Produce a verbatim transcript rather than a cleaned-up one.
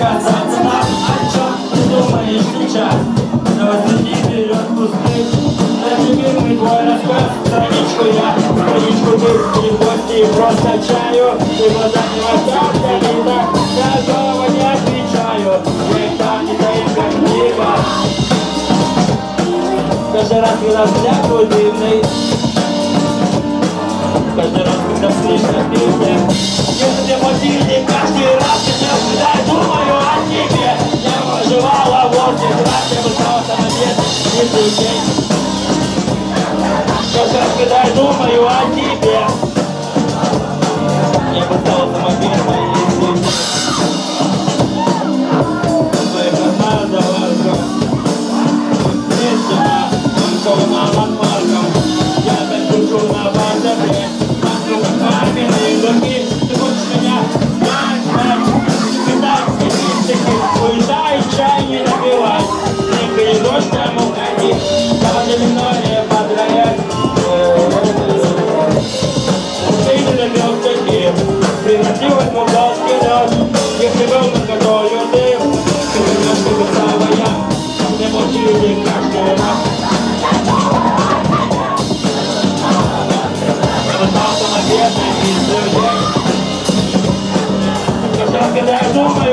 казаться нам. О чем ты думаешь сейчас? Новости вперед пустых. Любимый твой рассказ, страничку я, страничку ты, и в гости просто чаю. Ты глазами вода, я не так, я снова не отвечаю. Я их там не стоит, как книга. Каждый раз, когда взгляд твой дымный, каждый раз, когда слышно песня, если мой сильник каждый раз, когда я думаю о тебе, я выживала восемь раз, я бы стала самобедной, не день. Каждый раз, когда я думаю о тебе, я бы стала самобедной, не день. Твоих одна заварка, истина, только на лопарком. Я так кручу на базаре, вокруг маминой руки. Ты хочешь меня знать, знать, кидать статистики, уезжай, чай не напивай. Снег или дождь, там уходи, давай миноре подраяй. Ты не добил такие, превратилась в молдавский лед. Если был на которую ты, ты вернешь тебе самая. Не мучили каждый раз. Я бы стал самобедной из людей. Когда я думаю